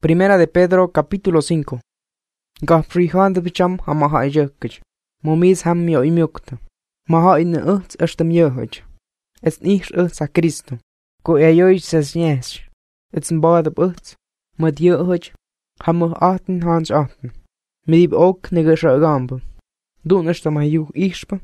Primera de Pedro capítulo 5. Gafrihan de bicham hamaha ijekich. Momis ham mio imiokta. Maha in uts estem jöhich. Es nicht uts a Christo. Ko joich ses njes. It's n bad op uts. Met jöhich. Hamu 18 hans 18. Midib ook negesh gambo. Doen estem a juh ishpa.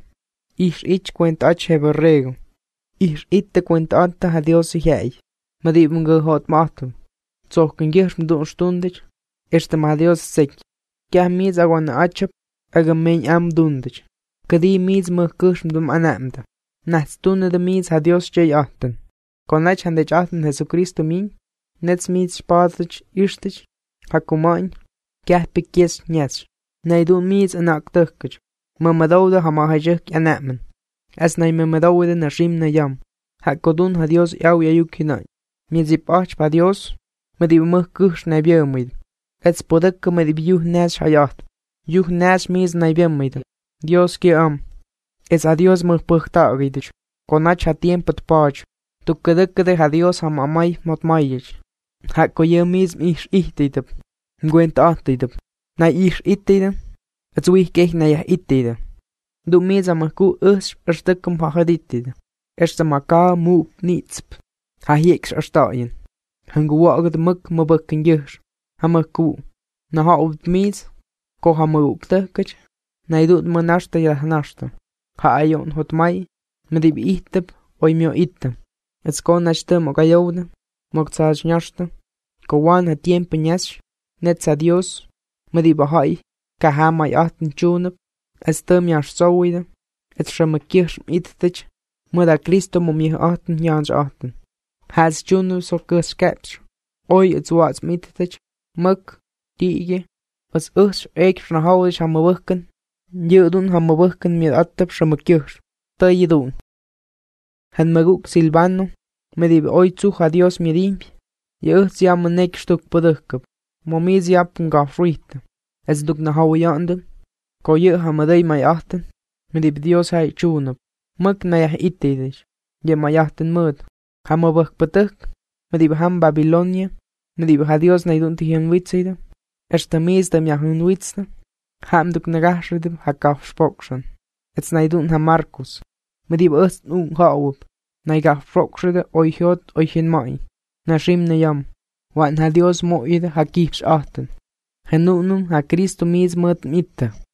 Ich kwent ach hebben rego. Ich itte kwent anta ha Dios hei. Midib ngehot matum. Zochen giers me doen stundig. Estem a Dios sek. Kah mis awan achap. Agamein am dundig. Kadi mis me kushm dum anamda. Nats tunne de mis ha Dios jay achten. Konach handech achten Jesucristo min. Nets mis spadich ishtich. Hakumain. Kah pikjes nyets. Nei doen mis anak tukich. Mamadouda hamahajek anamen. As nei mamadouda na rim na yam. Hakodun ha Dios yau yayukinai. Mizip ach pa Dios. Medib kush na biomid. Ets podek medib yuh nas hayat. Yuh nas mis na biomid. Dios ki am. Es a Dios puchta ridich. Konach ha tiempo tpach. Tu kedek ha Dios ham amai mot mayich. Hako ye mis ish ihtidab. Ngwent ahtidab. Na ish ihtidab. Ets wih kech na yah ihtidab. Du mis amaku erstekam hahaditid. Erstamaka mu nitsp. Ha hieks erstaien. Hanguwagad muk mabukken jurs. Hamaku. Na ha op mis. Ko hamu tekach. Na idut manashta ya nashta. Ha ayon hot mai. Medib ihteb. Oi mio item. Ets ko nashtem oga yowda. Mogtsaj nyashta. Ko wan ha tiempo nyash. Nets a Dios. Medib ahai. Ka ha mai achten chunab. Ets tem yash sowida. Ets shamakirsh ittich. Muda Christo mumie achten jans achten. Has chunu so kus caps. Oi ets wats mittich. Muk. Tige. As ek na haulish hamabukken. Yudun hamabukken mir attap shamakirsh. Ta yidun. Han maguk silvano. Medib oi zuch a Dios mirimp. Yuts jam nek stuk podukkup. Momiz japun gafrita. Es duk na hau yandem. Ko yu hamadei mai achten. Medib Dios hai chunup. Muk na yah ittidish. Ye mai achten mud. Hamabuk patuk. Medib ham Babilonia. Medib ha Dios na idun tihian witzida. Erstamiz dem yahun witzda. Ham duk na gashridib ha gaf spokshan. Ets na idun ha Markus. Medib ust haup. Na gaf spokshrida oi hiot oi hin mai. Na shim na yam. Wan ha Dios moida ha kips achten. Henunum ha Christo mis mut mitte.